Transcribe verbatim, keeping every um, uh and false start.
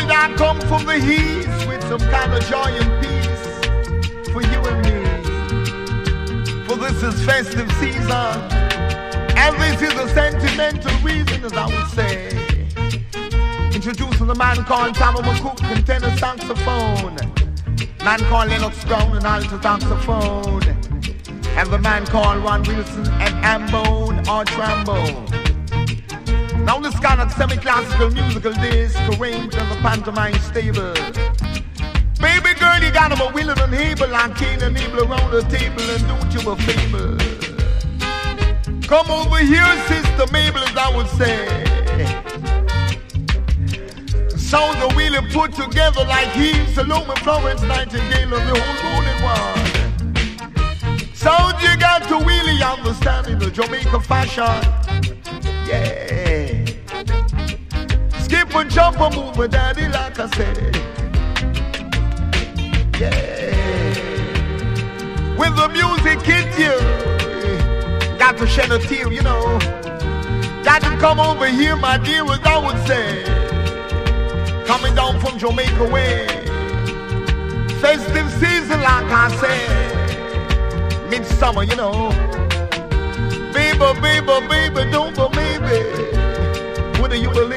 Behold, I come from the east with some kind of joy and peace for you and me. For this is festive season, and this is a sentimental reason, as I would say. Introducing a man called Tommy McCook and tenor saxophone, man called Lennox Brown and alto saxophone, and the man called Ron Wilson and ambone or trombone. Now this kind of semi-classical musical disc arranged in the pantomime stable. Baby girl, you got 'em a willing and able, like Cain and Abel around the table, and don't you a favor. Come over here, Sister Mabel, as I would say. Sounds are really put together like Eve, Salome, Florence, Nightingale, and the whole rolling one. Sounds you got to really understand in the Jamaica fashion. Yeah. Skip and jump and move, my daddy, like I said. Yeah. When the music hits you, got to shed a tear, you know. Got to come over here, my dear, as I would say. Coming down from Jamaica way. Festive season, like I said. Midsummer, you know. Baby, baby, baby, don't go, baby. Whether you believe